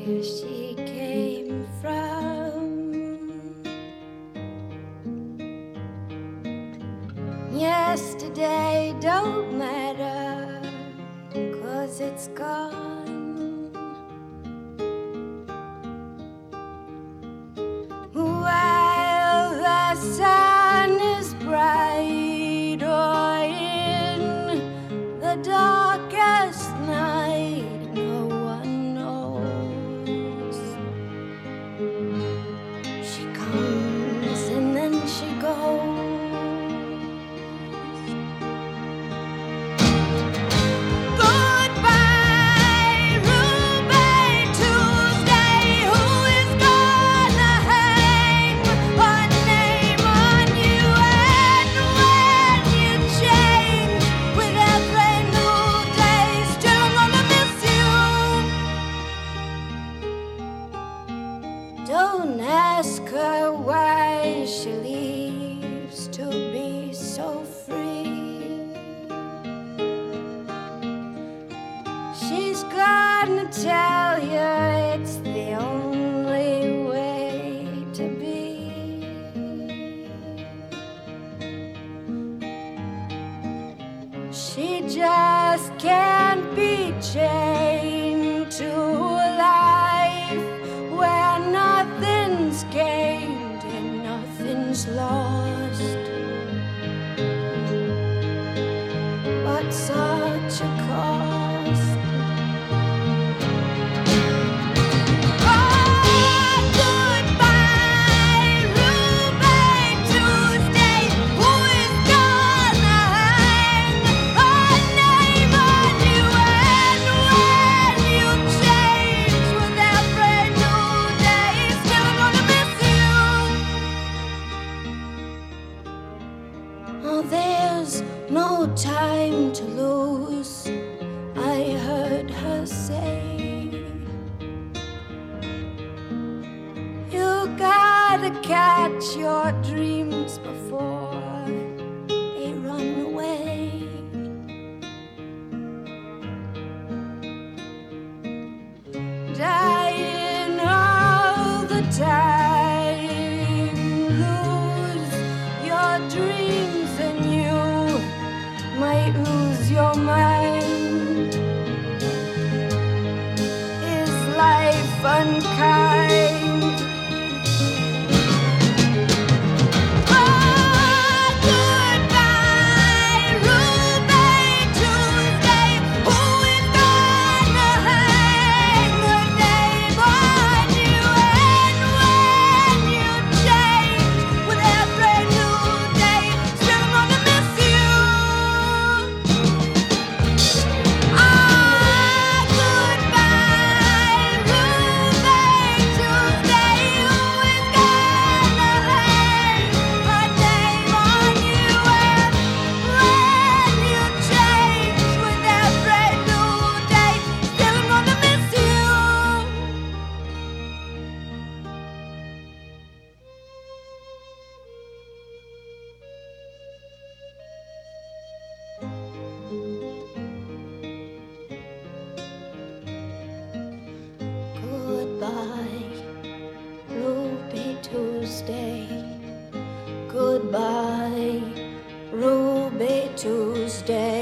where she came from. Yesterday don't matter, 'cause it's gone. While the sun is bright, or in the darkest night, no one knows. She comes and then she goes. Don't ask her why she leaves to be so free. She's gonna tell you it's the only way to be. She just can't be chained to a life where nothing's gained and nothing's lost. But such a cost. Oh, goodbye, Ruby Tuesday. Who is gonna hang her name on you? And when you change with every new day, still gonna miss you. Oh, there's no time to lose, I heard her say. You gotta catch your dreams before they run away. Dying all the time, lose your dreams and you might lose your mind. Is life unkind? Oh, goodbye, Ruby Tuesday. Who is gonna hang her name on you? And when you change with every new day, still gonna miss you. Ah, goodbye, Ruby Tuesday. Who is gonna hang her name on you? And when you change with every new day, still gonna miss you. Goodbye, Ruby Tuesday. Goodbye, Ruby Tuesday.